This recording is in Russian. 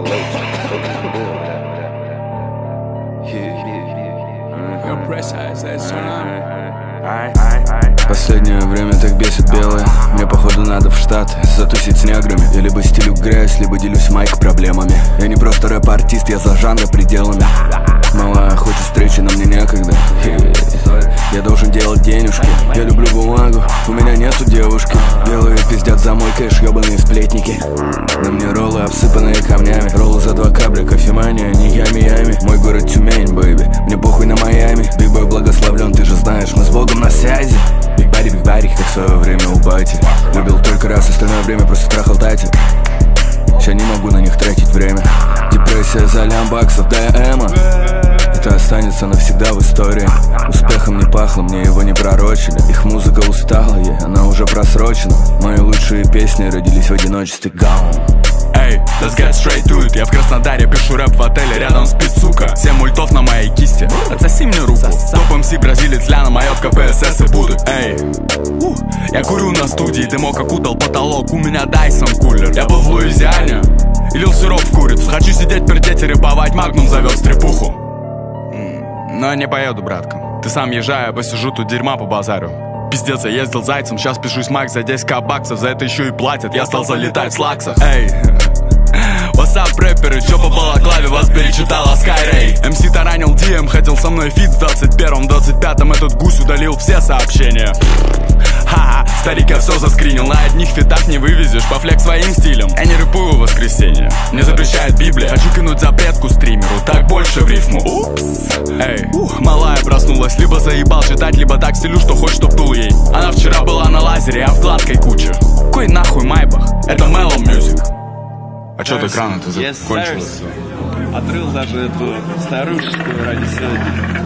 Последнее время так бесит белое. Мне походу надо в Штаты затусить с неграми. Я либо стелю грязь, либо делюсь майк проблемами. Я не просто рэп-артист, я за жанра пределами. Малая хочет встречи, но мне некогда. Я должен делать денежки. Я люблю бумагу, у меня нету девушки. Белые пиздят за мой кэш, ёбаные сплетники. На мне роллы, обсыпанные камнями. Роллы за 2 кабля, кофемания, не ями-ями. Мой город Тюмень, бэйби, мне похуй на Майами. Биг-бой благословлен, ты же знаешь, мы с Богом на связи. Биг-бари, как в свое время у бати. Любил только раз, остальное время просто трахал тати. Ща не могу на них тратить время. Депрессия за лямбаксов, да я эмо. Это останется навсегда в истории. Успехом не пахло, мне его не пророчили. Их музыка устала, она уже просрочена. Мои лучшие песни родились в одиночестве. Гаун. Эй, let's get straight to it. Я в Краснодаре пишу рэп в отеле, рядом спит сука. 7 мультов на моей кисти, отсоси мне руку. Топ МС, бразилец, Ляна, моё в КПСС и будут. Эй, я курю на студии, дымок окутал потолок. У меня Дайсон кулер. Я был в Луизиане и лил сироп в курицу. Хочу сидеть, пердеть и рыбовать, Магнум зовет стрепуху. Но я не поеду, братка. Ты сам езжай, я посижу тут дерьма по базарю. Пиздец, я ездил зайцем, сейчас пишусь Макс за 10к баксов. За это еще и платят, я стал залетать в слаксах. Эй, what's рэперы, чё по балаклаве вас перечитала Скайрей. МС таранил DM, хотел со мной фит в 21-м, 25-м. Этот гусь удалил все сообщения. Ха-ха, старик, я все заскринил. На одних фитах не вывезешь, по флек своим стилем. Я не рэпую в воскресенье, мне запрещает Библия. Хочу кинуть запретку стримеру, так больше в рифму. Упс. Эй, малая проснулась, либо заебал читать, либо так стилю, что хочет, чтоб был ей. Она вчера была на лазере, а в гладкой куче. Кой нахуй Майбах, это Mellow Music. А чё ты экран-то закончился? Отрыл даже эту старушку ради сегодня.